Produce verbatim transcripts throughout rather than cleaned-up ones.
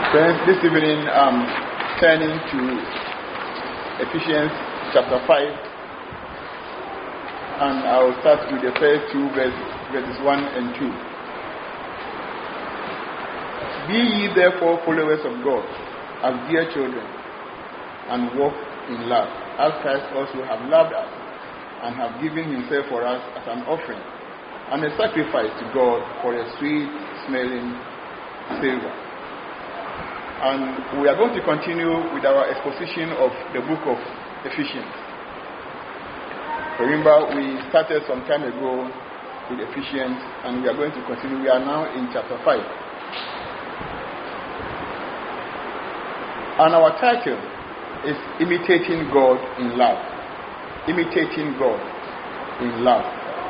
Friends, this evening I'm turning to Ephesians chapter five, and I will start with the first two verses, verses one and two. Be ye therefore followers of God, as dear children, and walk in love, as Christ also have loved us, and have given himself for us as an offering, and a sacrifice to God for a sweet-smelling savor. And we are going to continue with our exposition of the book of Ephesians. Remember, we started some time ago with Ephesians, and we are going to continue. We are now in chapter five. And our title is Imitating God in Love. Imitating God in Love.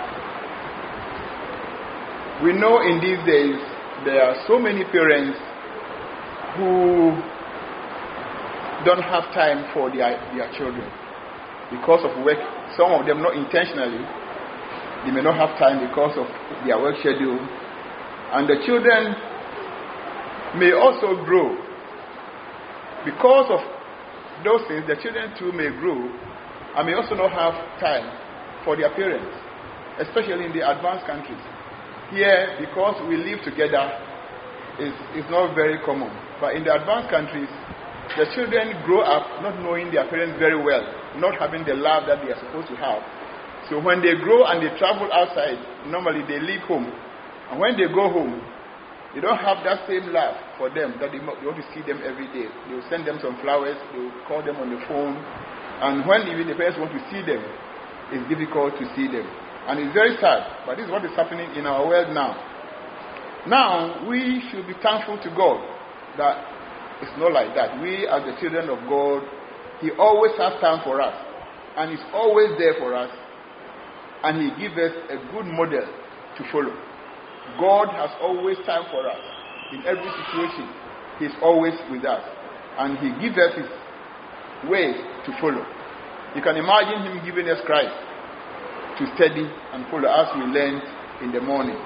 We know in these days there are so many parents who don't have time for their, their children because of work. Some of them not intentionally. They may not have time because of their work schedule. And the children may also grow. Because of those things, the children too may grow and may also not have time for their parents, especially in the advanced countries. Here, because we live together, is is not very common. But in the advanced countries, the children grow up not knowing their parents very well, not having the love that they are supposed to have. So when they grow and they travel outside, normally they leave home. And when they go home, they don't have that same love for them, that they, they want to see them every day. They will send them some flowers, they will call them on the phone. And when even the parents want to see them, it's difficult to see them. And it's very sad, but this is what is happening in our world now. Now, we should be thankful to God that it's not like that. We, as the children of God, He always has time for us. And He's always there for us. And He gives us a good model to follow. God has always time for us. In every situation, He's always with us. And He gives us His ways to follow. You can imagine Him giving us Christ to study and follow as we learned in the morning.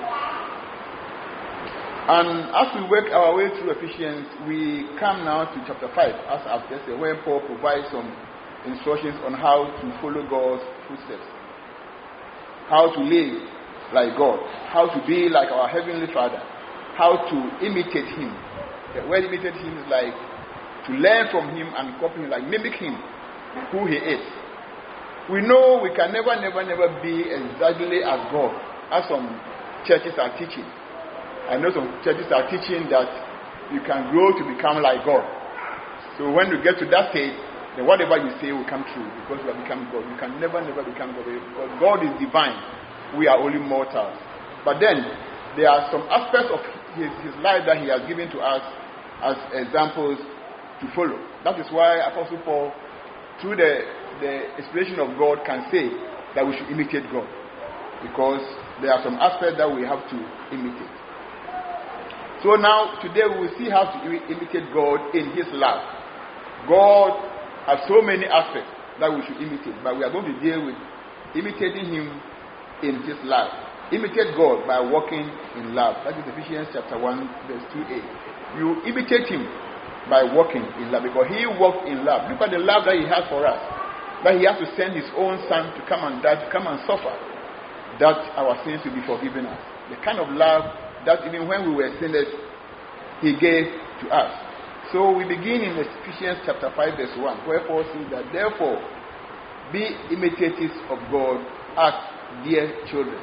And as we work our way through Ephesians, we come now to chapter five, as I've just said, where Paul provides some instructions on how to follow God's footsteps, how to live like God, how to be like our Heavenly Father, how to imitate Him. The word imitate Him is like to learn from Him and copy Him, like mimic Him, who He is. We know we can never, never, never be exactly as God, as some churches are teaching. I know some churches are teaching that you can grow to become like God. So when you get to that stage, then whatever you say will come true because you have become God. You can never, never become God because God is divine. We are only mortals. But then there are some aspects of his, his life that He has given to us as examples to follow. That is why Apostle Paul, through the, the inspiration of God, can say that we should imitate God because there are some aspects that we have to imitate. So now, today we will see how to imitate God in His love. God has so many aspects that we should imitate, but we are going to deal with imitating Him in His love. Imitate God by walking in love. That is Ephesians chapter one, verse two a. You imitate Him by walking in love, because He walked in love. Look at the love that He has for us. That He has to send His own Son to come and die, to come and suffer, that our sins will be forgiven us. The kind of love that even when we were sinners, He gave to us. So we begin in Ephesians chapter five, verse one, where Paul says that, therefore, be imitators of God as dear children.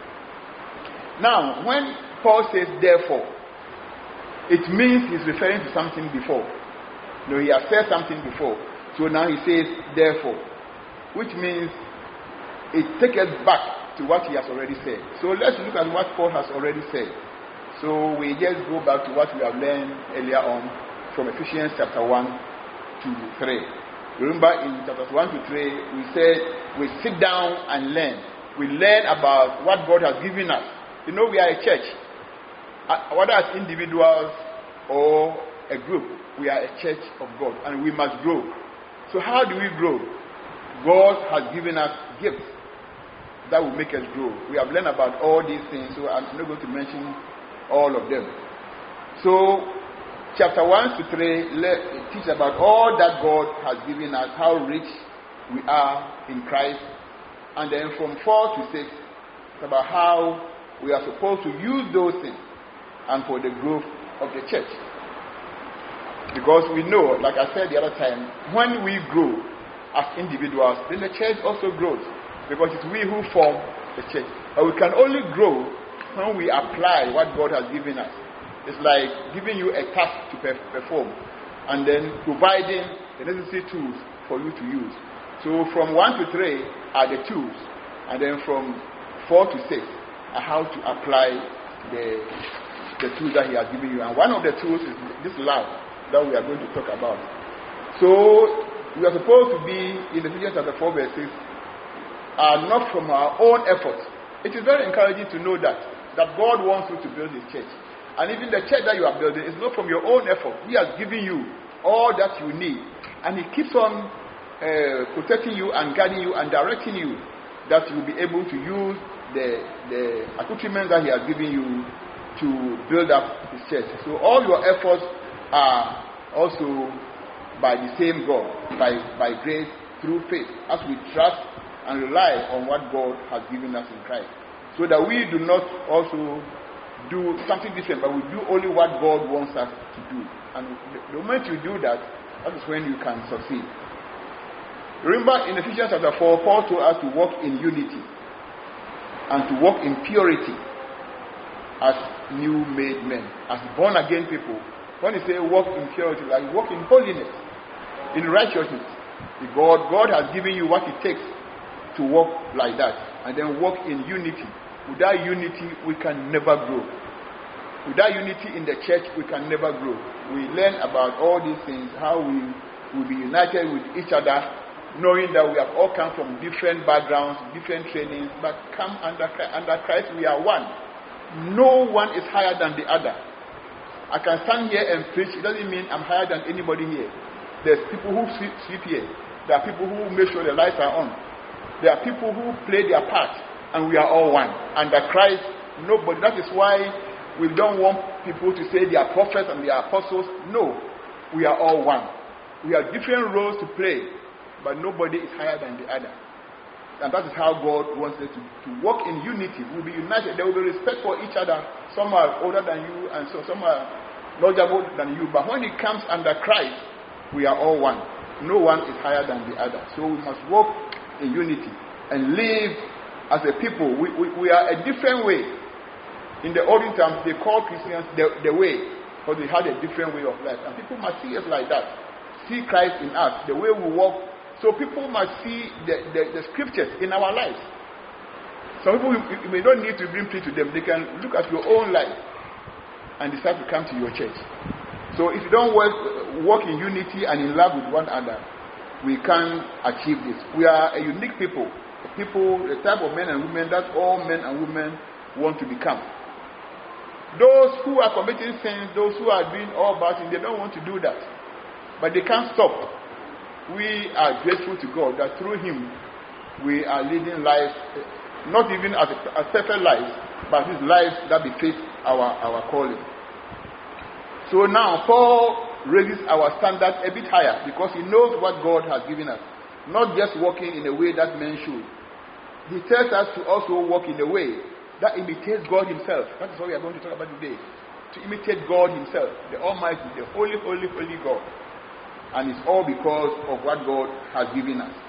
Now, when Paul says therefore, it means he's referring to something before. No, he has said something before. So now he says therefore, which means it takes us back to what he has already said. So let's look at what Paul has already said. So we just go back to what we have learned earlier on from Ephesians chapter one to three. Remember in chapters one to three, we said we sit down and learn. We learn about what God has given us. You know, we are a church. Whether as individuals or a group, we are a church of God and we must grow. So how do we grow? God has given us gifts that will make us grow. We have learned about all these things, so I'm not going to mention all of them. So chapter one to three let, teach about all that God has given us, how rich we are in Christ. And then from four to six, it's about how we are supposed to use those things and for the growth of the church. Because we know, like I said the other time, when we grow as individuals, then the church also grows. Because it's we who form the church. But we can only grow when we apply what God has given us. It's like giving you a task to perform and then providing the necessary tools for you to use. So from one to three are the tools, and then from four to six are how to apply the the tools that He has given you. And one of the tools is this love that we are going to talk about. So we are supposed to be in Ephesians chapter four verse six, are not from our own efforts. It is very encouraging to know that that God wants you to build His church. And even the church that you are building is not from your own effort. He has given you all that you need. And He keeps on uh, protecting you and guiding you and directing you that you will be able to use the, the accoutrements that He has given you to build up His church. So all your efforts are also by the same God, by, by grace, through faith, as we trust and rely on what God has given us in Christ. So that we do not also do something different, but we do only what God wants us to do. And the moment you do that, that is when you can succeed. Remember in Ephesians chapter four, Paul told us to walk in unity and to walk in purity as new made men, as born again people. When you say walk in purity, like walk in holiness, in righteousness. God, God has given you what it takes to walk like that, and then walk in unity. Without unity, we can never grow. Without unity in the church, we can never grow. We learn about all these things, how we will be united with each other, knowing that we have all come from different backgrounds, different trainings, but come under, under Christ, we are one. No one is higher than the other. I can stand here and preach. It doesn't mean I'm higher than anybody here. There's people who sleep, sleep here. There are people who make sure the lights are on. There are people who play their part. And we are all one. Under Christ, nobody. That is why we don't want people to say they are prophets and they are apostles. No. We are all one. We have different roles to play, but nobody is higher than the other. And that is how God wants us to, to walk in unity. We'll be united. There will be respect for each other. Some are older than you, and so some are knowledgeable than you. But when it comes under Christ, we are all one. No one is higher than the other. So we must walk in unity and live as a people. We, we, we are a different way. In the olden times, they called Christians the, the way, because they had a different way of life. And people must see us like that. See Christ in us, the way we walk. So people must see the, the, the scriptures in our lives. Some people, you, you may not need to bring preach to them. They can look at your own life and decide to come to your church. So if you don't work, walk in unity and in love with one another, we can't achieve this. We are a unique people. People, the type of men and women that all men and women want to become. Those who are committing sins, those who are doing all bad things, they don't want to do that. But they can't stop. We are grateful to God that through Him we are leading lives, not even as, a, as perfect lives, but these lives that befit our, our calling. So now Paul raises our standard a bit higher because he knows what God has given us. Not just walking in a way that men should. He tells us to also walk in a way that imitates God Himself. That is what we are going to talk about today. To imitate God Himself, the Almighty, the holy, holy, holy God. And it's all because of what God has given us.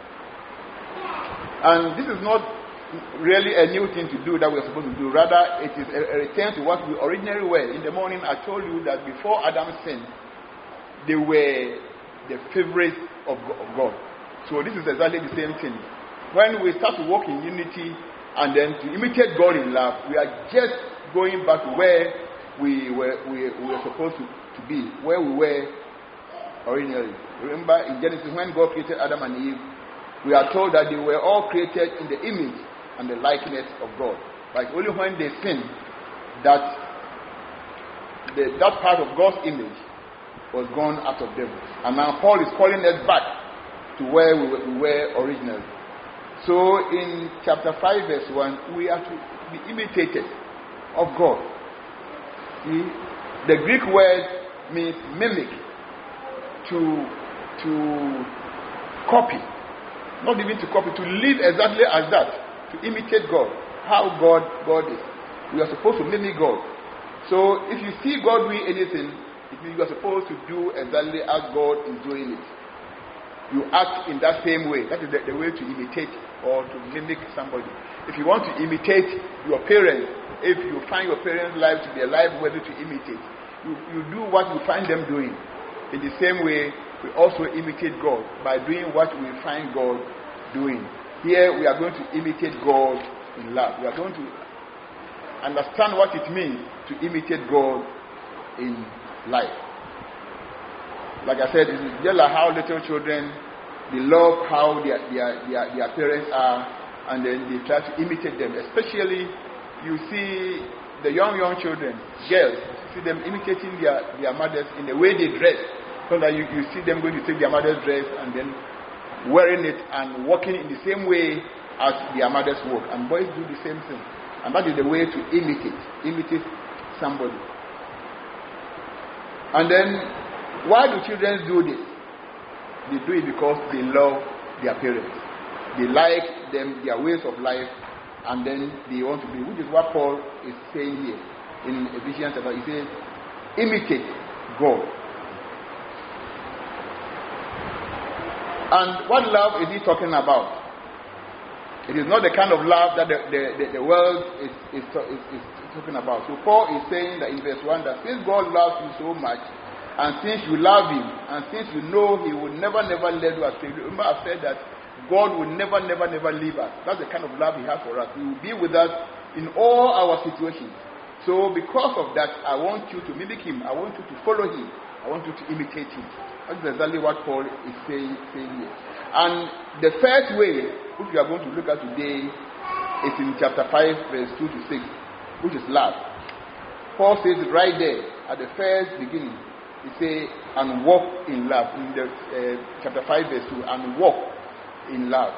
And this is not really a new thing to do that we are supposed to do. Rather, it is a, a return to what we originally were. In the morning, I told you that before Adam sinned, they were the favorites of God. So this is exactly the same thing. When we start to walk in unity and then to imitate God in love, we are just going back to where we were, we, we were supposed to, to be, where we were originally. Remember in Genesis, when God created Adam and Eve, we are told that they were all created in the image and the likeness of God. Like only when they sinned, that the, that part of God's image was gone out of them. And now Paul is calling us back to where we were, we were originally. So in chapter five verse one, we are to be imitated of God. See, the Greek word means mimic, to to copy, not even to copy, to live exactly as that, to imitate God, how God God is. We are supposed to mimic God. So if you see God doing anything, it means you are supposed to do exactly as God is doing it. You act in that same way. That is the, the way to imitate or to mimic somebody. If you want to imitate your parents, if you find your parents' life to be a life worthy to imitate, you, you do what you find them doing. In the same way, we also imitate God by doing what we find God doing. Here we are going to imitate God in love. We are going to understand what it means to imitate God in life. Like I said, it's just like how little children, they love how their, their, their, their parents are, and then they try to imitate them. Especially, you see the young, young children, girls, see them imitating their, their mothers in the way they dress. So that you, you see them going to take their mother's dress and then wearing it and walking in the same way as their mothers walk. And boys do the same thing. And that is the way to imitate, imitate somebody. And then, why do children do this? They do it because they love their parents. They like them, their ways of life, and then they want to be, which is what Paul is saying here in Ephesians chapter. He says, imitate God. And what love is he talking about? It is not the kind of love that the, the, the, the world is, is, is, is talking about. So Paul is saying that in verse one that since God loves you so much, and since you love him, and since you know he will never, never let you astray. Remember I've said that God will never, never, never leave us. That's the kind of love he has for us. He will be with us in all our situations. So because of that, I want you to mimic him. I want you to follow him. I want you to imitate him. That's exactly what Paul is saying, saying here. And the first way, which we are going to look at today, is in chapter five, verse two to six, which is love. Paul says it right there at the first beginning. He says, and walk in love. In the uh, chapter five, verse two, and walk in love.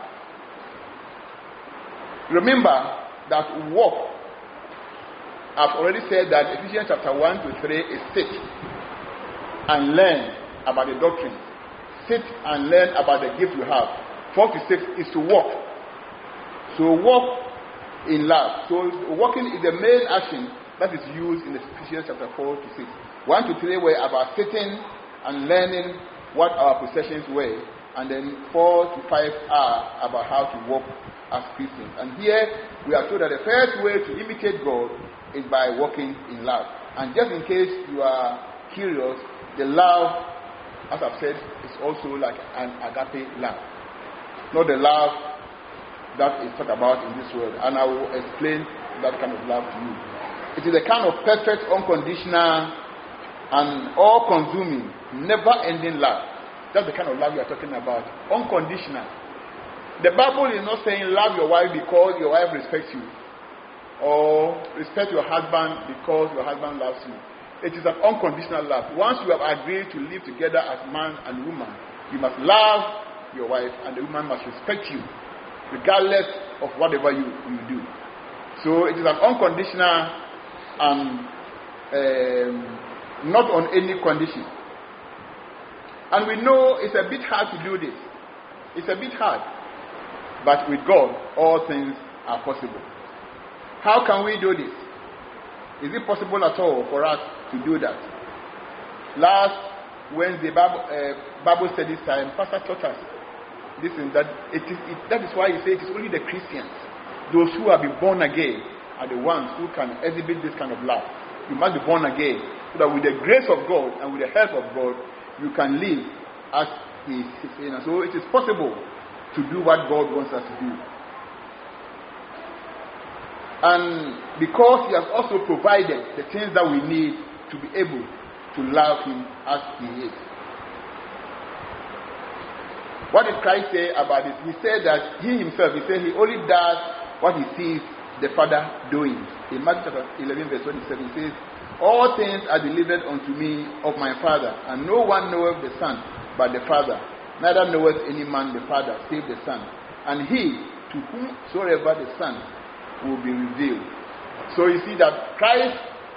Remember that walk, I've already said that Ephesians chapter one to three is sit and learn about the doctrine. Sit and learn about the gift you have. four to six is to walk. So walk in love. So walking is the main action that is used in Ephesians chapter four to six. one to three were about sitting and learning what our possessions were. And then four to five are about how to walk as Christians. And here we are told that the first way to imitate God is by walking in love. And just in case you are curious, the love, as I've said, is also like an agape love. Not the love that is talked about in this world. And I will explain that kind of love to you. It is a kind of perfect, unconditional, and all-consuming, never-ending love. That's the kind of love you are talking about. Unconditional. The Bible is not saying love your wife because your wife respects you, or respect your husband because your husband loves you. It is an unconditional love. Once you have agreed to live together as man and woman, you must love your wife, and the woman must respect you, regardless of whatever you, you do. So it is an unconditional and um, not on any condition. And we know it's a bit hard to do this. It's a bit hard. But with God, all things are possible. How can we do this? Is it possible at all for us to do that? Last Wednesday, Bible, uh, Bible study time, Pastor taught us this and that. It is, it, that is why he said it is only the Christians, those who have been born again, are the ones who can exhibit this kind of love. You must be born again, so that with the grace of God and with the help of God, you can live as He is saying. So it is possible to do what God wants us to do. And because He has also provided the things that we need to be able to love Him as He is. What did Christ say about this? He said that He Himself, He said He only does what He sees the Father doing. In Matthew chapter eleven verse twenty-seven, He says, all things are delivered unto me of my Father, and no one knoweth the Son but the Father, neither knoweth any man the Father save the Son, and he to whomsoever the Son will be revealed. So you see that Christ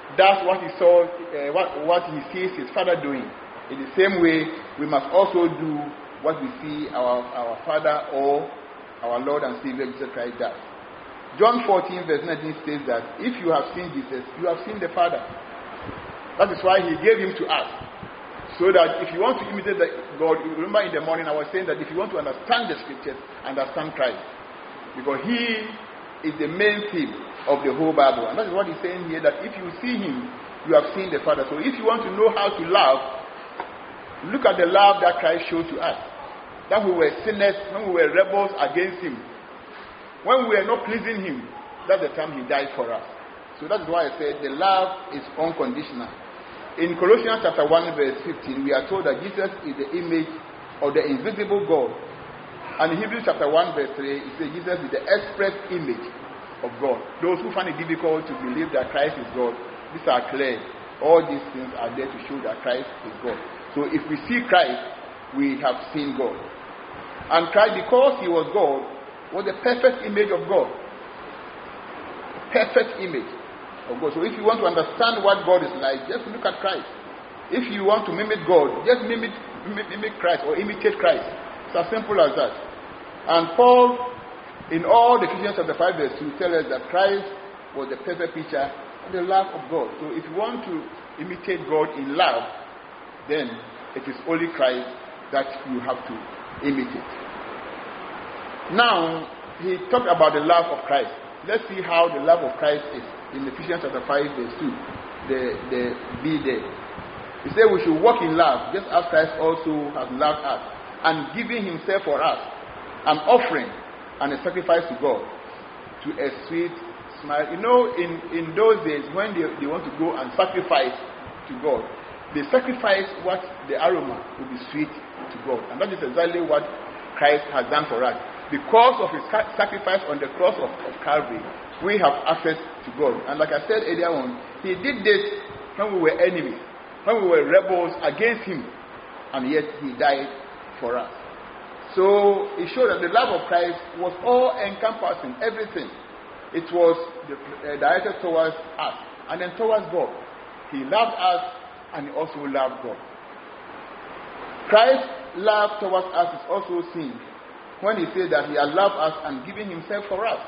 does what he saw, uh, what, what he sees his Father doing, in the same way, we must also do what we see our, our Father or our Lord and Savior Jesus Christ does. John fourteen verse nineteen says that if you have seen Jesus, you have seen the Father. That is why he gave him to us. So that if you want to imitate the God, you remember in the morning I was saying that if you want to understand the scriptures, understand Christ. Because he is the main theme of the whole Bible. And that is what he's saying here, that if you see him, you have seen the Father. So if you want to know how to love, look at the love that Christ showed to us. That we were sinners, when we were rebels against him. When we were not pleasing him, that's the time he died for us. So that's why I said the love is unconditional. In Colossians chapter one verse fifteen, we are told that Jesus is the image of the invisible God. And in Hebrews chapter one verse three, it says Jesus is the express image of God. Those who find it difficult to believe that Christ is God, these are clear. All these things are there to show that Christ is God. So if we see Christ, we have seen God. And Christ, because he was God, was the perfect image of God. Perfect image of God. So if you want to understand what God is like, just look at Christ. If you want to mimic God, just mimic, mimic, mimic Christ or imitate Christ. It's as simple as that. And Paul, in all the Ephesians chapter five verse two, tells us that Christ was the perfect picture of the love of God. So if you want to imitate God in love, then it is only Christ that you have to imitate. Now, he talked about the love of Christ. Let's see how the love of Christ is. In Ephesians chapter five verse two, the, the B there. He said we should walk in love, just as Christ also has loved us, and giving himself for us, an offering and a sacrifice to God, to a sweet smile. You know, in, in those days, when they, they want to go and sacrifice to God, they sacrifice what the aroma will be sweet to God. And that is exactly what Christ has done for us. Because of his sacrifice on the cross of, of Calvary, we have access to God. And like I said earlier on, he did this when we were enemies, when we were rebels against him, and yet he died for us. So it showed that the love of Christ was all encompassing, everything. It was the, uh, directed towards us and then towards God. He loved us and he also loved God. Christ's love towards us is also seen when he said that he had loved us and given himself for us.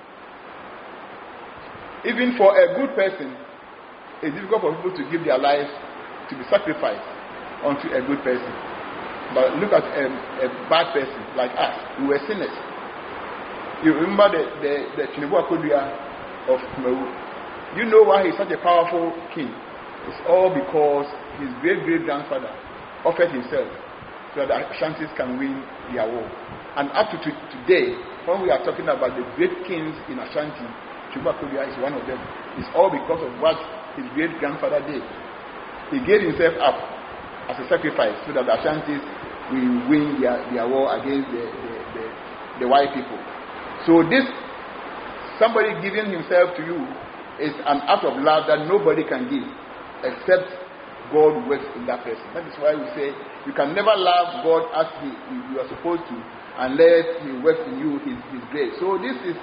Even for a good person, it's difficult for people to give their lives to be sacrificed unto a good person. But look at a, a bad person like us. We were sinners. You remember the the, the Tinubu Akodia of Kumawu. You know why he's such a powerful king? It's all because his great-great-grandfather offered himself so that the Ashantis can win their war. And up to t- today, when we are talking about the great kings in Ashanti, Tinubu Akodia is one of them. It's all because of what his great-grandfather did. He gave himself up as a sacrifice so that the Ashantis will win their, their war against the, the, the, the white people. So this, somebody giving himself to you, is an act of love that nobody can give except God works in that person. That is why we say you can never love God as he, you are supposed to unless he works in you his, his grace. So this is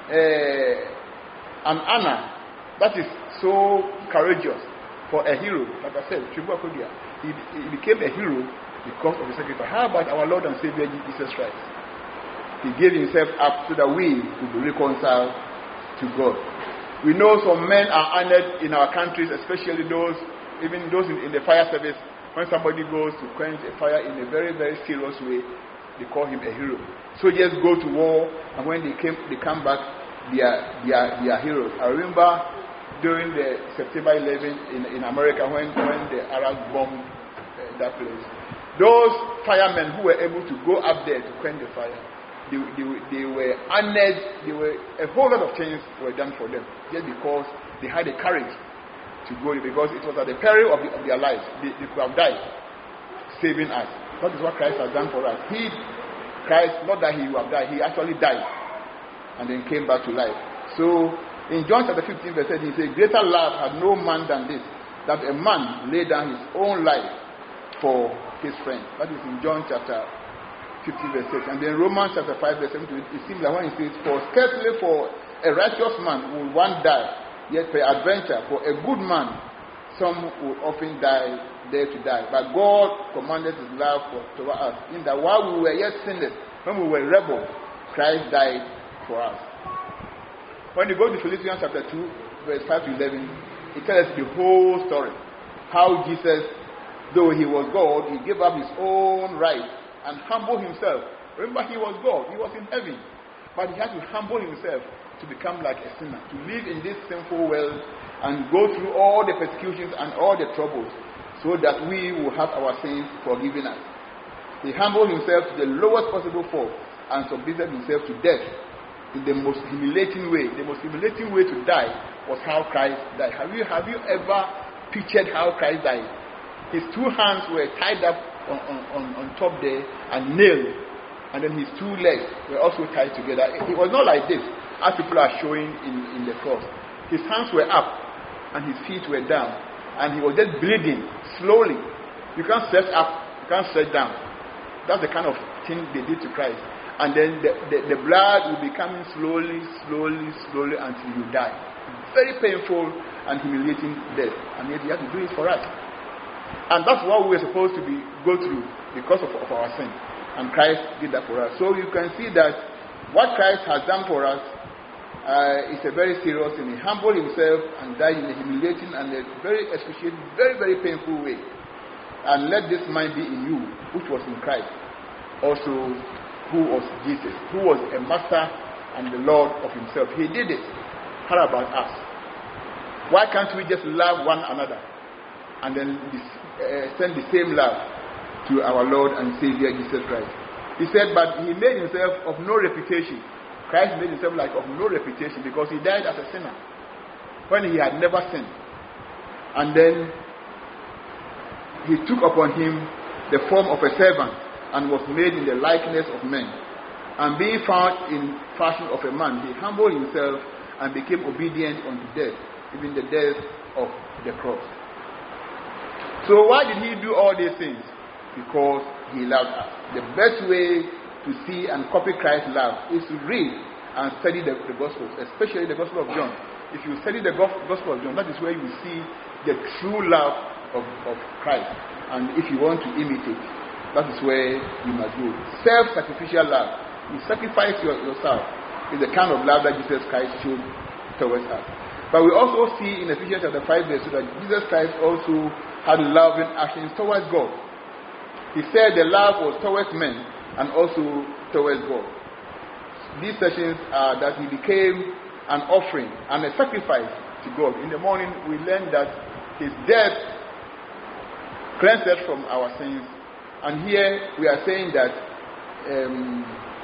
uh, an honor that is so courageous for a hero. Like I said, Tinubu Akodia, he, he became a hero because of the sacrifice. How about our Lord and Savior Jesus Christ? He gave himself up so that we could be reconciled to God. We know some men are honored in our countries, especially those, even those in, in the fire service. When somebody goes to quench a fire in a very, very serious way, they call him a hero. Soldiers go to war, and when they came, they come back, they are, they are, they are heroes. I remember during the September eleventh in, in America, when, when the Arabs bombed uh, that place, those firemen who were able to go up there to quench the fire, they, they, they were honored. They were, a whole lot of things were done for them just because they had the courage to go there, because it was at the peril of, the, of their lives. They, they could have died saving us. That is what Christ has done for us. He, Christ, not that he would have died, he actually died and then came back to life. So in John chapter fifteen verse eighteen, he says, greater love had no man than this, that a man lay down his own life for his friend. That is in John chapter fifteen verse eight. And then Romans chapter five verse seven, it seems like when he says, for scarcely for a righteous man will one die, Yet peradventure, for a good man, some will often die, dare to die. But God commanded his love for, toward us, in that while we were yet sinners, when we were rebels, Christ died for us. When you go to Philippians chapter two, verse five to eleven, it tells us the whole story. How Jesus, though he was God, he gave up his own right and humbled himself. Remember, he was God, he was in heaven. But he had to humble himself to become like a sinner, to live in this sinful world and go through all the persecutions and all the troubles so that we will have our sins forgiven us. He humbled himself to the lowest possible form and submitted himself to death in the most humiliating way. The most humiliating way to die was how Christ died. Have you, have you ever pictured how Christ died? His two hands were tied up on, on, on, on top there and nailed. And then his two legs were also tied together. It was not like this, as people are showing in, in the cross. His hands were up and his feet were down. And he was just bleeding slowly. You can't stretch up, you can't stretch down. That's the kind of thing they did to Christ. And then the, the, the blood will be coming slowly, slowly, slowly until you die. Very painful and humiliating death. And yet he had to do it for us. And that's what we were supposed to be go through because of, of our sin. And Christ did that for us. So you can see that what Christ has done for us uh, is a very serious thing. He humbled himself and died in a humiliating and a very excruciating, very, very painful way. And let this mind be in you, which was in Christ. Also, who was Jesus, who was a master and the Lord of himself. He did it. How about us? Why can't we just love one another and then uh, send the same love to our Lord and Savior Jesus Christ? He said, but he made himself of no reputation. Christ made himself like of no reputation because he died as a sinner when he had never sinned. And then he took upon him the form of a servant and was made in the likeness of men. And being found in fashion of a man, he humbled himself and became obedient unto death, even the death of the cross. So why did he do all these things? Because he loved us. The best way to see and copy Christ's love is to read and study the, the Gospels, especially the Gospel of John. If you study the Gospel of John, that is where you will see the true love of, of Christ. And if you want to imitate, that is where you must go. Self-sacrificial love. You sacrifice your, yourself is the kind of love that Jesus Christ showed towards us. But we also see in Ephesians chapter five verse two that Jesus Christ also had loving actions towards God. He said the love was towards men and also towards God. These sessions are that he became an offering and a sacrifice to God. In the morning we learned that his death cleansed us from our sins. And here we are saying that um,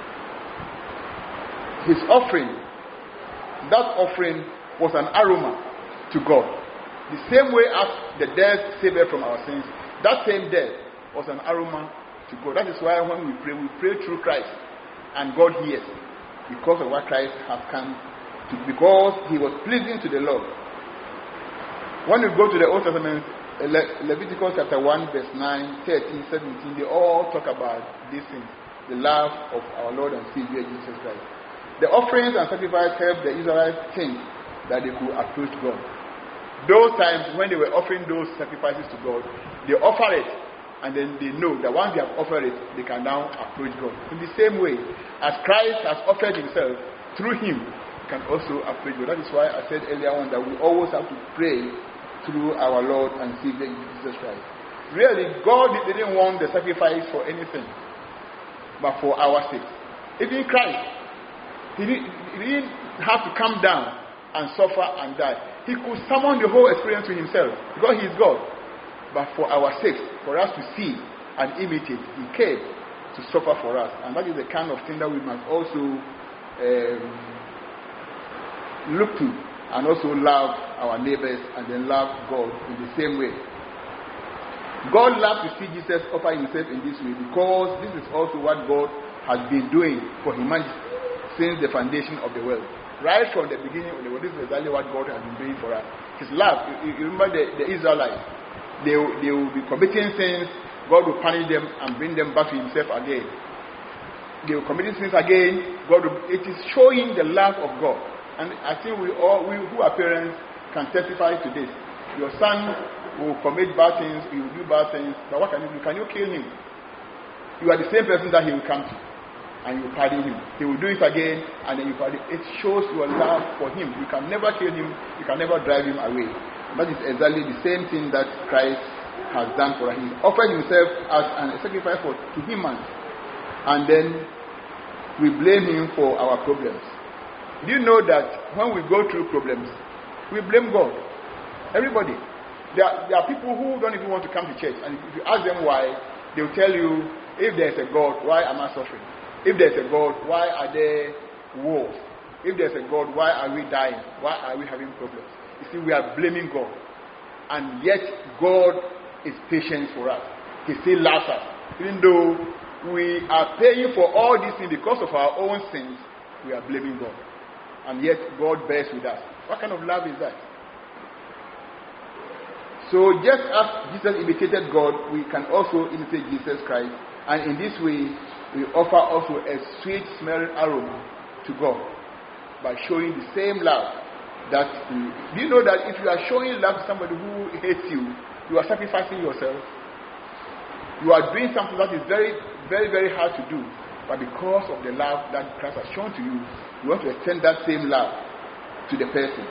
his offering, that offering was an aroma to God. The same way as the death saved us from our sins, that same death was an aroma to God. That is why when we pray, we pray through Christ. And God hears because of what Christ has come to, because he was pleasing to the Lord. When we go to the Old Testament, Le- Leviticus chapter one, verse nine, thirteen, seventeen, they all talk about these things. The love of our Lord and Savior Jesus Christ. The offerings and sacrifices helped the Israelites think that they could approach God. Those times when they were offering those sacrifices to God, they offer it, and then they know that once they have offered it, they can now approach God. In the same way, as Christ has offered himself, through him, you can also approach God. That is why I said earlier on that we always have to pray through our Lord and Savior Jesus Christ. Really, God didn't want the sacrifice for anything, but for our sake. Even Christ, he didn't, he didn't have to come down and suffer and die. He could summon the whole experience to himself because he is God. But for our sake, for us to see and imitate, he came to suffer for us. And that is the kind of thing that we must also um, look to, and also love our neighbors and then love God in the same way. God loved to see Jesus offer himself in this way because this is also what God has been doing for humanity since the foundation of the world. Right from the beginning of the world, this is exactly what God has been doing for us. His love. You, you remember the, the Israelites. They, they will be committing sins. God will punish them and bring them back to himself again. They will commit sins again. God will, it is showing the love of God. And I think we all, we who are parents, can testify to this. Your son will commit bad things, he will do bad things, but what can you do? Can you kill him? You are the same person that he will come to, and you pardon him. He will do it again, and then you pardon. It shows your love for him. You can never kill him, you can never drive him away. That is exactly the same thing that Christ has done for us. He offered himself as a sacrifice for to humans, and then we blame him for our problems. Do you know that when we go through problems, we blame God? Everybody. There are, there are people who don't even want to come to church, and if you ask them why, they will tell you, if there is a God, why am I suffering? If there is a God, why are there wars? If there is a God, why are we dying? Why are we having problems? You see, we are blaming God, and yet God is patient for us. He still loves us. Even though we are paying for all these things because of our own sins, we are blaming God. And yet God bears with us. What kind of love is that? So just as Jesus imitated God, we can also imitate Jesus Christ. And in this way, we offer also a sweet smelling aroma to God by showing the same love that we, do you know that if you are showing love to somebody who hates you, you are sacrificing yourself. You are doing something that is very, very, very hard to do. But because of the love that Christ has shown to you, you want to extend that same love to the person.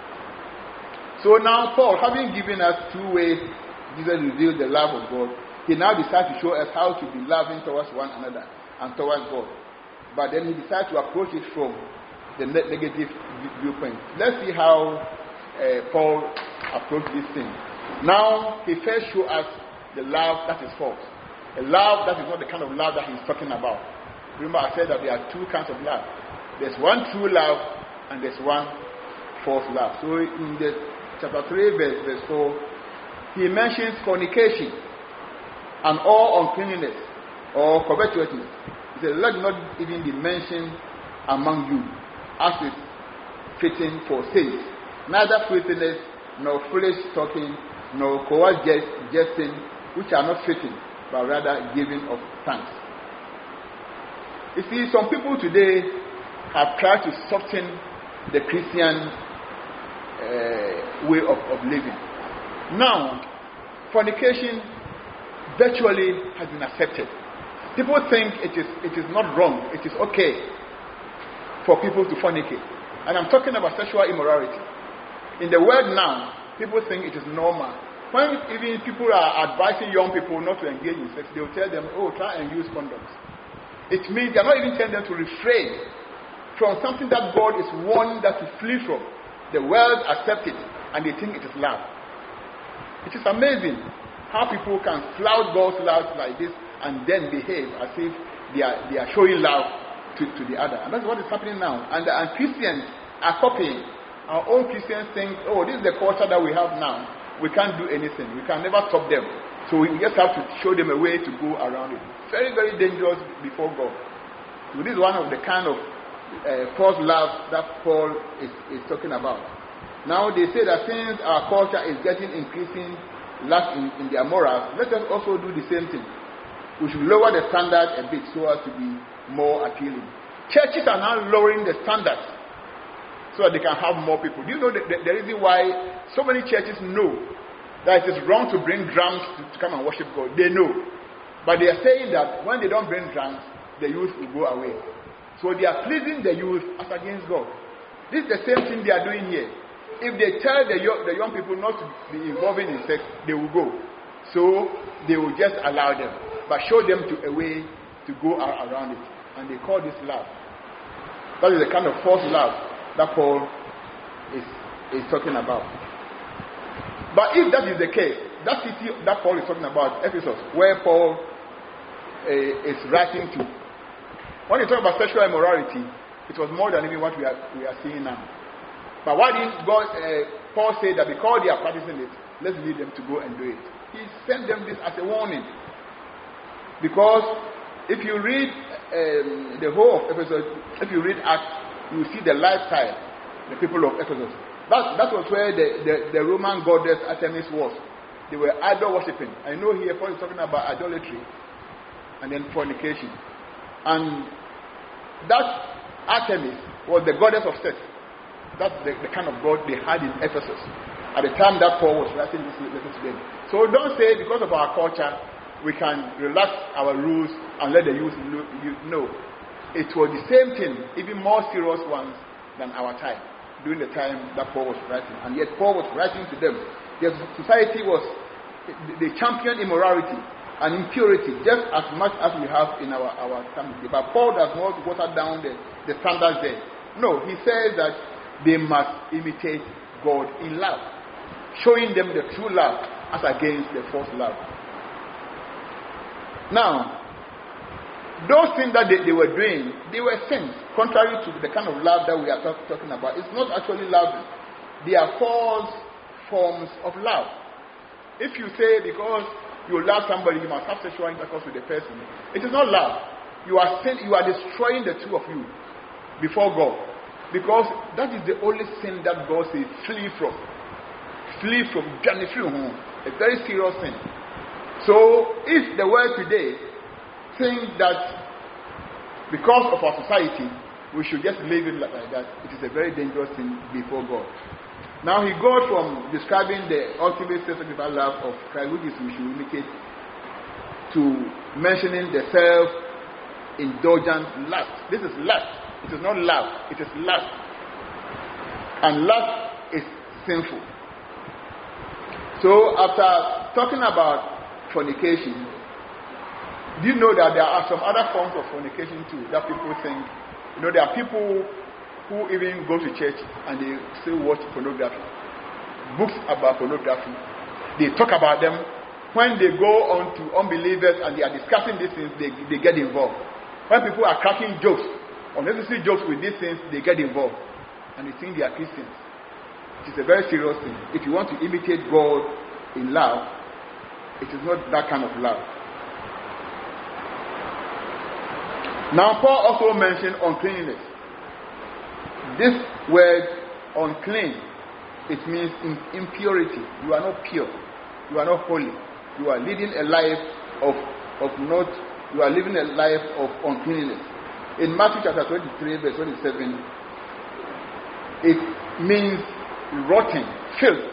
So now Paul, having given us two ways Jesus revealed the love of God, he now decides to show us how to be loving towards one another and towards God. But then he decides to approach it from the ne- negative viewpoint. Let's see how uh, Paul approached this thing. Now, he first shows us the love that is false. A love that is not the kind of love that he's talking about. Remember, I said that there are two kinds of love. There's one true love and there's one false love. So in the chapter three, verse, verse four, he mentions fornication and all uncleanness or covetousness. He said, let not even be mentioned among you, as is fitting for saints. Neither filthiness, nor foolish talking, nor coarse jesting, which are not fitting, but rather giving of thanks. You see, some people today have tried to soften the Christian uh, way of, of living. Now, fornication virtually has been accepted. People think it is it is not wrong, it is okay for people to fornicate. And I'm talking about sexual immorality. In the world now, people think it is normal. When even people are advising young people not to engage in sex, they will tell them, oh, try and use condoms. It means they are not even telling them to refrain from something that God is warning that to flee from. The world accepts it, and they think it is love. It is amazing how people can flout God's love like this and then behave as if they are, they are showing love to, to the other. And that's what is happening now. And, and Christians are copying. Our own Christians think, oh, this is the culture that we have now. We can't do anything. We can never stop them. So we just have to show them a way to go around it. Very, very dangerous before God. So this is one of the kind of uh, false love that Paul is, is talking about. Now they say that since our culture is getting increasing lax in, in their morals, let us also do the same thing. We should lower the standard a bit so as to be more appealing. Churches are now lowering the standards so that they can have more people. Do you know the, the, the reason why so many churches know that it is wrong to bring drums to, to come and worship God? They know. But they are saying that when they don't bring drums, the youth will go away. So they are pleasing the youth as against God. This is the same thing they are doing here. If they tell the young, the young people not to be involving in sex, they will go. So they will just allow them, but show them to a way to go around it. And they call this love. That is the kind of false love that Paul is, is talking about. But if that is the case, that city that Paul is talking about, Ephesus, where Paul uh, is writing to, when you talk about sexual immorality, it was more than even what we are, we are seeing now. But why didn't God, uh, Paul say that because they are practicing it, let's lead them to go and do it? He sent them this as a warning. Because if you read um, the whole of Ephesus, if you read Acts, you will see the lifestyle, the people of Ephesus. That, that was where the, the, the Roman goddess Artemis was. They were idol worshipping. I know here Paul is talking about idolatry and then fornication. And that Artemis was the goddess of sex. That's the, the kind of God they had in Ephesus at the time that Paul was writing this letter to them. So don't say because of our culture we can relax our rules and let the youth know. It was the same thing, even more serious ones than our time, during the time that Paul was writing. And yet Paul was writing to them. Their society was, they championed immorality and impurity just as much as we have in our, our time. But Paul does not water down the, the standards there. No, he says that they must imitate God in love, showing them the true love as against the false love. Now, those things that they, they were doing, they were sins, contrary to the kind of love that we are talk, talking about. It's not actually love. They are false forms of love. If you say because you love somebody, you must have sexual intercourse with the person, it is not love. You are sin, you are destroying the two of you before God. Because that is the only sin that God says flee from. Flee from, journey through home. A very serious sin. So, if the world today think that because of our society, we should just live it like that, it is a very dangerous thing before God. Now he goes from describing the ultimate self-sacrificial love of Christ, which is we should imitate, to mentioning the self-indulgent lust. This is lust. It is not love. It is lust. And lust is sinful. So after talking about fornication, do you know that there are some other forms of fornication too that people think? You know, there are people who even go to church and they still watch pornography, books about pornography. They talk about them. When they go on to unbelievers and they are discussing these things, they, they get involved. When people are cracking jokes, unnecessary jokes with these things, they get involved. And they think they are Christians. It is a very serious thing. If you want to imitate God in love, it is not that kind of love. Now, Paul also mentioned uncleanness. This word unclean, it means impurity. You are not pure. You are not holy. You are leading a life of, of not, you are living a life of uncleanness. In Matthew chapter twenty-three, verse twenty-seven, it means rotten, filth.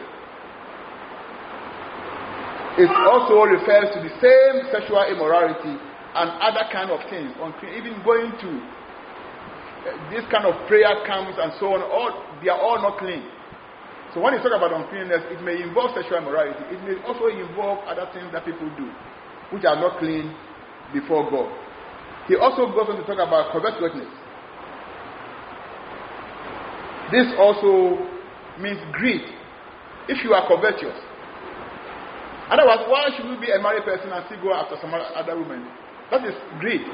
It also refers to the same sexual immorality and other kind of things, even going to uh, this kind of prayer camps and so on, all, they are all not clean. So when you talk about uncleanness, it may involve sexual immorality. It may also involve other things that people do, which are not clean before God. He also goes on to talk about covetousness. This also means greed. If you are covetous, otherwise, why should you be a married person and still go after some other women? That is greed.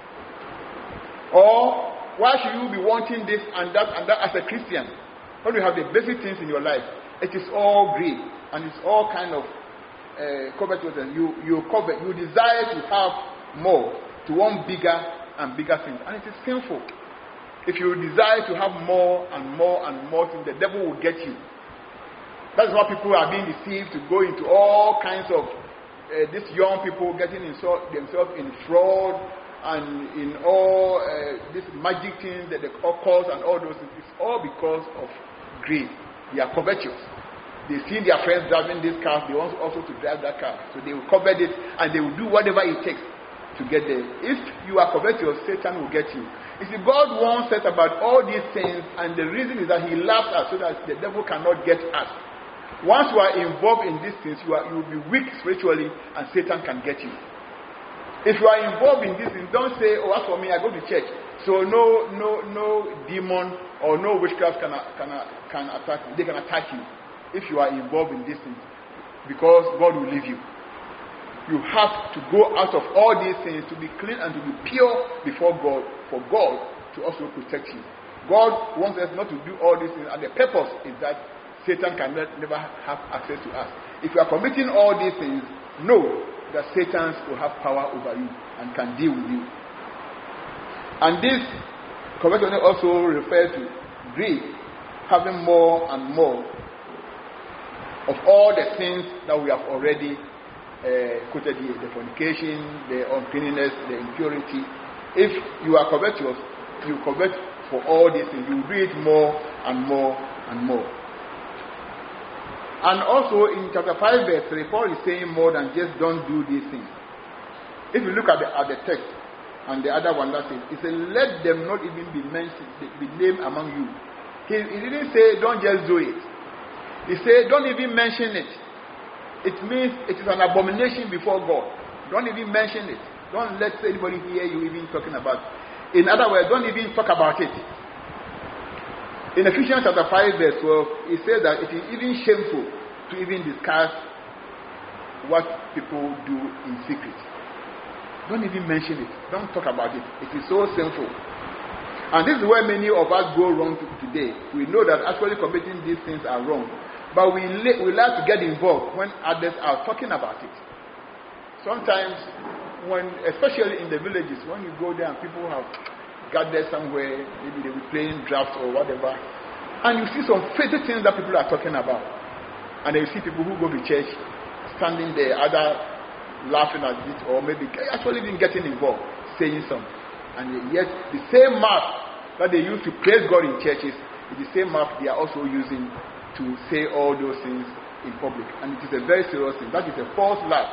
Or why should you be wanting this and that and that as a Christian? When you have the basic things in your life, it is all greed and it's all kind of uh, covetousness. You you covet, you desire to have more, to want bigger and bigger things, and it is sinful. If you desire to have more and more and more things, the devil will get you. That's why people are being deceived to go into all kinds of uh, these young people getting insult, themselves in fraud and in all uh, these magic things that they occurs and all those things. It's all because of greed. They are covetous. They see their friends driving these cars. They want also to drive that car. So they will covet it and they will do whatever it takes to get there. If you are covetous, Satan will get you. You see, God warns us about all these things, and the reason is that He loves us so that the devil cannot get us. Once you are involved in these things, you, are, you will be weak spiritually and Satan can get you. If you are involved in these things, don't say, oh, as for me, I go to church. So no no, no demon or no witchcraft can, can, can attack you. They can attack you if you are involved in these things, because God will leave you. You have to go out of all these things to be clean and to be pure before God, for God to also protect you. God wants us not to do all these things, and the purpose is that Satan can never have access to us. If you are committing all these things, know that Satan will have power over you and can deal with you. And this covetousness also refers to greed, having more and more of all the things that we have already uh, quoted here: the fornication, the uncleanness, the impurity. If you are covetous, you covet for all these things. You do it more and more and more. And also in chapter five, verse three, Paul is saying more than just don't do these things. If you look at the, at the text and the other one that says, he said, let them not even be mentioned, be named among you. He, he didn't say don't just do it. He said don't even mention it. It means it is an abomination before God. Don't even mention it. Don't let anybody hear you even talking about it. In other words, don't even talk about it. In Ephesians chapter five, verse twelve, it says that it is even shameful to even discuss what people do in secret. Don't even mention it. Don't talk about it. It is so sinful. And this is where many of us go wrong today. We know that actually committing these things are wrong. But we, we like to get involved when others are talking about it. Sometimes, when, especially in the villages, when you go there and people have gathered somewhere, maybe they will playing drafts or whatever, and you see some crazy things that people are talking about, and then you see people who go to church standing there, either laughing at it or maybe actually even getting involved, saying something, and yet the same mouth that they use to praise God in churches is the same mouth they are also using to say all those things in public, and it is a very serious thing. That is a false lie.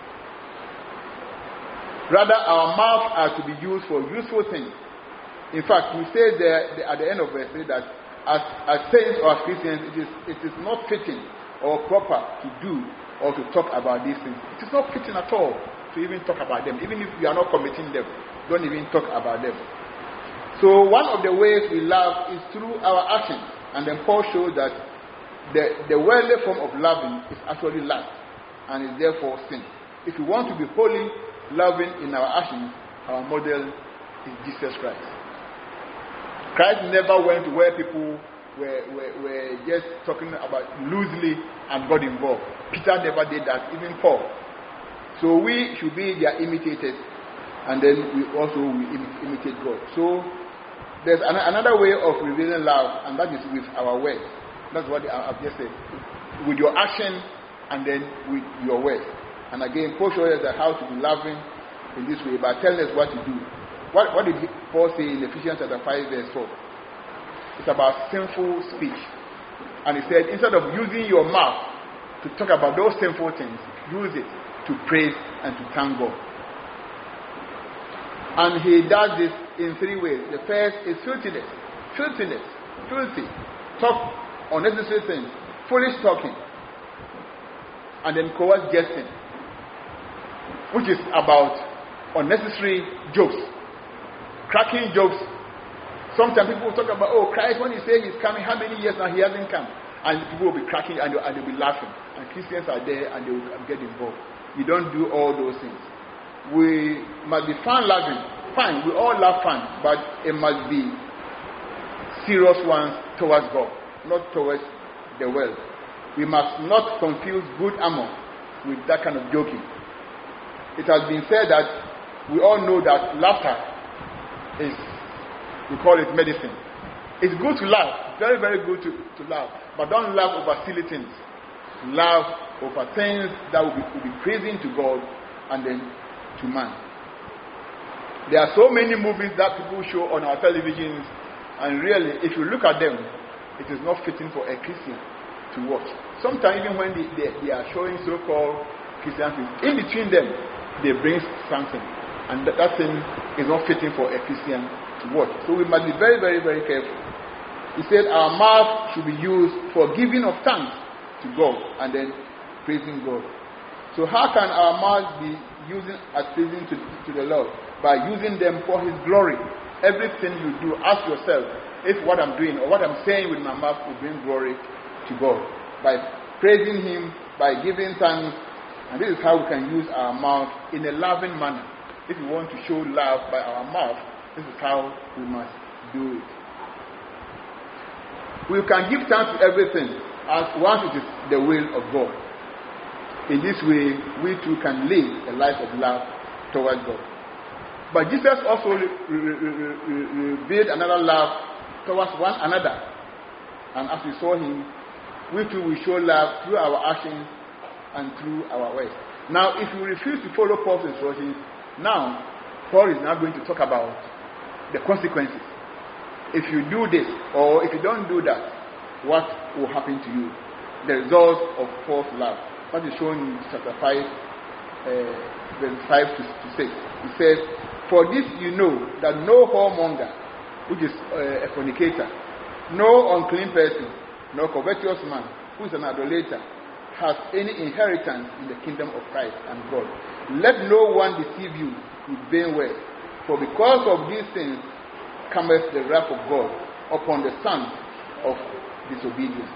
Rather, our mouths are to be used for useful things. In fact, we say there at the end of verse three that as, as saints or as Christians, it is, it is not fitting or proper to do or to talk about these things. It is not fitting at all to even talk about them. Even if we are not committing them, don't even talk about them. So one of the ways we love is through our actions. And then Paul shows that the, the worldly form of loving is actually lust and is therefore sin. If we want to be holy, loving in our actions, our model is Jesus Christ. Christ never went to where people were, were, were just talking about loosely and got involved. Peter never did that, even Paul. So we should be their imitators, and then we also will imitate God. So there's an, another way of revealing love, and that is with our words. That's what I've just said. With your action and then with your words. And again, Paul shows us how to be loving in this way by telling us what to do. What, what did Paul say in Ephesians chapter five, verse four? It's about sinful speech. And he said, instead of using your mouth to talk about those sinful things, use it to praise and to thank God. And he does this in three ways. The first is filthiness. Filthiness. Filthy. Talk unnecessary things. Foolish talking. And then coerced jesting, which is about unnecessary jokes. Cracking jokes. Sometimes people will talk about, oh, Christ, when he says he's coming, how many years now he hasn't come? And people will be cracking and they'll, and they'll be laughing. And Christians are there and they will get involved. You don't do all those things. We must be fun-loving. Fine, we all love fun, but it must be serious ones towards God, not towards the world. We must not confuse good humor with that kind of joking. It has been said that we all know that laughter is, we call it medicine. It's good to laugh, very, very good to, to laugh, but don't laugh over silly things. Laugh over things that will be, will be pleasing to God and then to man. There are so many movies that people show on our televisions, and really, if you look at them, it is not fitting for a Christian to watch. Sometimes even when they, they, they are showing so-called Christian things, in between them, they bring something. And that, that thing is not fitting for a Christian to watch. So we must be very, very, very careful. He said our mouth should be used for giving of thanks to God and then praising God. So how can our mouth be using as pleasing to, to the Lord? By using them for His glory. Everything you do, ask yourself if what I'm doing or what I'm saying with my mouth will bring glory to God. By praising Him, by giving thanks, and this is how we can use our mouth in a loving manner. If we want to show love by our mouth, this is how we must do it. We can give thanks to everything as once it is the will of God. In this way, we too can live a life of love towards God. But Jesus also re- re- re- revealed another love towards one another. And as we saw Him, we too will show love through our actions and through our words. Now, if you refuse to follow Paul's instructions, now Paul is now going to talk about the consequences. if you do this or if you don't do that, what will happen to you? The result of false love. That is shown in chapter five, uh, verse five to, to six. It says, "For this you know that no whoremonger, which is uh, a fornicator, no unclean person, no covetous man, who is an idolater, has any inheritance in the kingdom of Christ and God. Let no one deceive you with vain words, for because of these things cometh the wrath of God upon the sons of disobedience."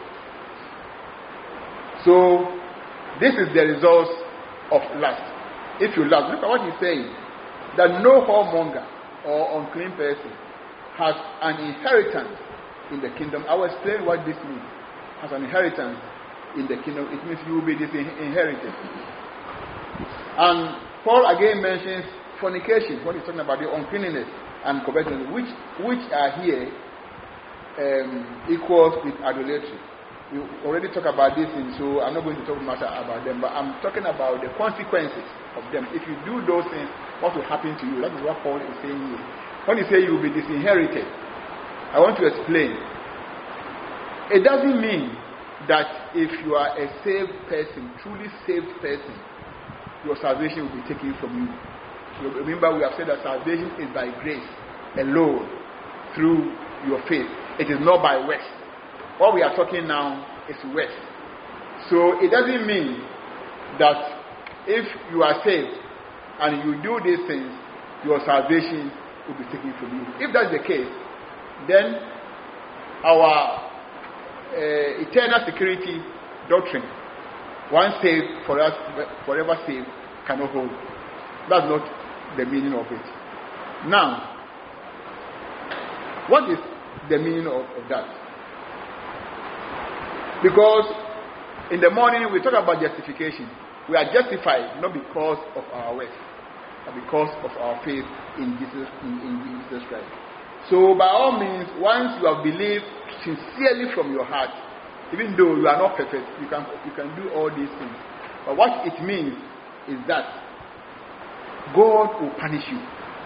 So, this is the result of lust. If you lust, look at what he's saying, that no whoremonger or unclean person has an inheritance in the kingdom. I will explain what this means. Has an inheritance in the kingdom. It means you will be disinherited. And Paul again mentions fornication when he's talking about the uncleanness and covetousness, which which are here um, equals with idolatry. We already talked about this, and so I'm not going to talk much about them, but I'm talking about the consequences of them. If you do those things, what will happen to you? That is what Paul is saying here. When he says you will be disinherited, I want to explain. It doesn't mean that if you are a saved person, truly saved person, your salvation will be taken from you. So remember, we have said that salvation is by grace alone, through your faith. It is not by works. What we are talking now is works. So it doesn't mean that if you are saved and you do these things, your salvation will be taken from you. If that's the case, then our uh, eternal security doctrine, once saved, for us, forever saved, cannot hold. That's not the meaning of it. Now, what is the meaning of, of that? Because in the morning we talk about justification. We are justified not because of our works, but because of our faith in Jesus, in, in Jesus Christ. So by all means, once you have believed sincerely from your heart, even though you are not perfect, you can you can do all these things. But what it means is that God will punish you.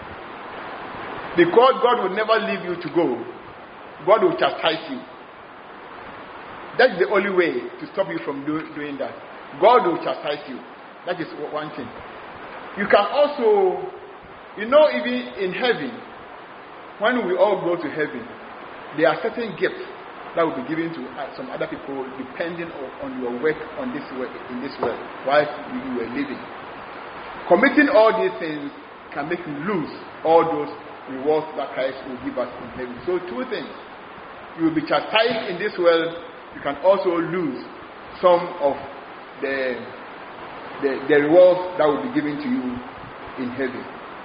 Because God will never leave you to go, God will chastise you. That's the only way to stop you from do, doing that. God will chastise you. That is one thing. You can also, you know, even in heaven, when we all go to heaven, there are certain gifts that will be given to some other people depending on your work on this work, in this world while you were living. Committing all these things can make you lose all those rewards that Christ will give us in heaven. So two things. You will be chastised in this world. You can also lose some of the, the the rewards that will be given to you in heaven.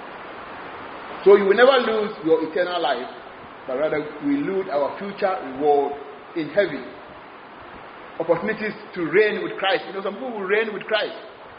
So you will never lose your eternal life, but rather we lose our future reward in heaven. Opportunities to reign with Christ. You know, some people will reign with Christ.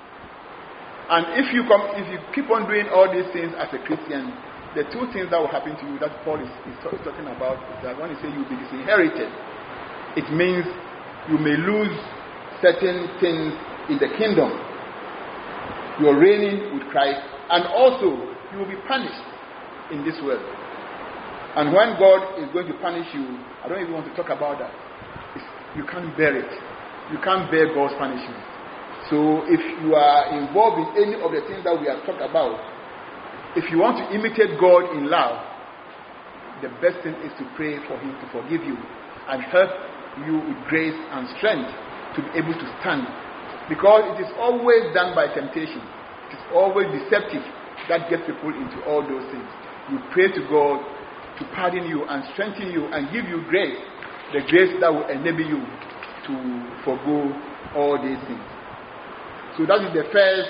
And if you come, if you keep on doing all these things as a Christian, the two things that will happen to you that Paul is, is talking about is that when he says you will be disinherited, it means you may lose certain things in the kingdom. You are reigning with Christ, and also you will be punished in this world. And when God is going to punish you, I don't even want to talk about that. It's, you can't bear it. You can't bear God's punishment. So if you are involved in any of the things that we have talked about, if you want to imitate God in love, the best thing is to pray for Him to forgive you and help you with grace and strength to be able to stand. Because it is always done by temptation. It is always deceptive that gets people into all those things. You pray to God to pardon you and strengthen you and give you grace, the grace that will enable you to forgo all these things. So that is the first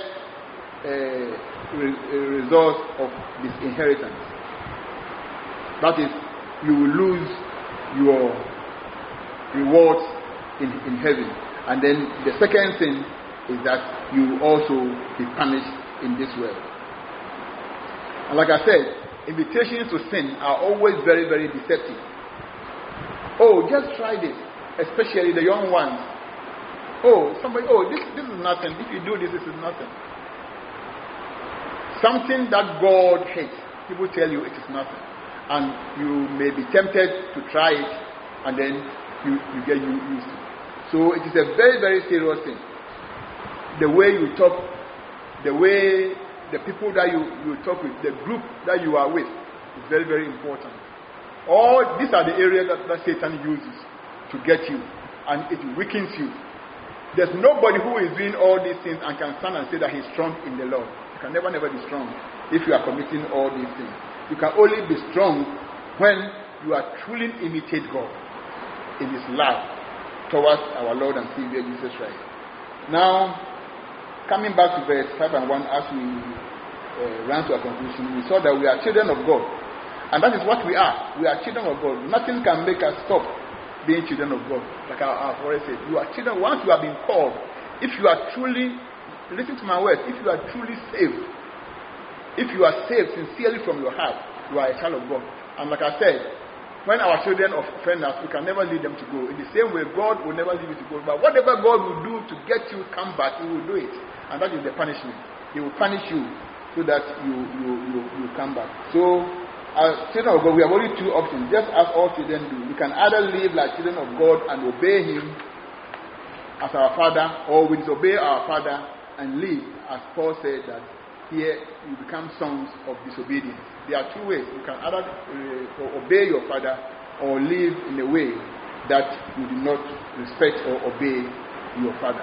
uh, re- result of this inheritance. That is, you will lose your rewards in, in heaven. And then the second thing is that you will also be punished in this world. And like I said, invitations to sin are always very, very deceptive. Oh, just try this, especially the young ones. Oh, somebody, oh, this, this is nothing. If you do this, this is nothing. Something that God hates, people tell you it is nothing. and you may be tempted to try it, and then you, you get you used to it. So it is a very, very serious thing. The way you talk, the way the people that you, you talk with, the group that you are with, is very, very important. All these are the areas that, that Satan uses to get you, and it weakens you. There's nobody who is doing all these things and can stand and say that he's strong in the Lord. You can never, never be strong if you are committing all these things. You can only be strong when you are truly imitate God in his love towards our Lord and Savior Jesus Christ. Now, coming back to verse five and one, as we uh, ran to a conclusion, we saw that we are children of God. And that is what we are. We are children of God. Nothing can make us stop being children of God. Like I have already said, you are children. Once you have been called, if you are truly, listen to my words, if you are truly saved, if you are saved sincerely from your heart, you are a child of God. And like I said, when our children offend us, we can never lead them to go. In the same way, God will never leave you to go. But whatever God will do to get you come back, he will do it. And that is the punishment. He will punish you so that you you you, you come back. So, as children of God, we have only two options, just as all children do. We can either live like children of God and obey him as our father, or we disobey our father and live, as Paul said, that here you become sons of disobedience. There are two ways. You can either uh, obey your father or live in a way that you do not respect or obey your father.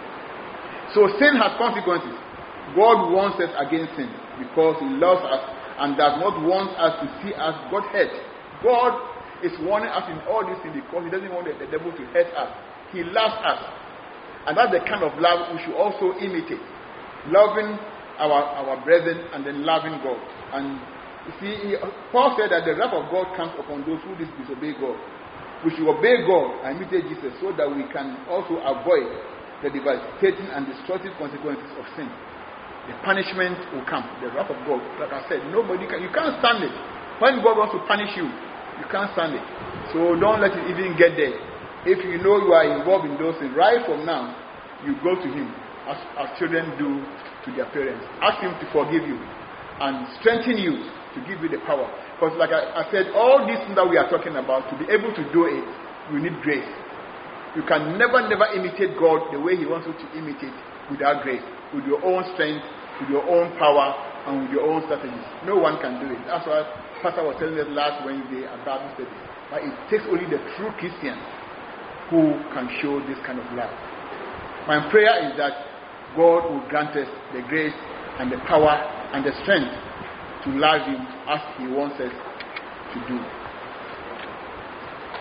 So sin has consequences. God warns us against sin because he loves us and does not want us to see us God hurt. God is warning us in all these things because he doesn't want the, the devil to hurt us. He loves us. And that's the kind of love we should also imitate. Loving our, our brethren and then loving God. And you see, he, Paul said that the wrath of God comes upon those who disobey God. We should obey God and imitate Jesus so that we can also avoid the devastating and destructive consequences of sin. The punishment will come, the wrath of God. Like I said, nobody can, you can't stand it. When God wants to punish you, you can't stand it. So don't let it even get there. If you know you are involved in those things, right from now, you go to him, as, as children do to their parents. Ask him to forgive you and strengthen you to give you the power. Because like I, I said, all these things that we are talking about, to be able to do it, we need grace. You can never, never imitate God the way he wants you to imitate without grace, with your own strength, with your own power, and with your own strategies. No one can do it. That's why Pastor was telling us last Wednesday at Bible study. But it takes only the true Christians who can show this kind of love. My prayer is that God will grant us the grace and the power and the strength to love him as he wants us to do.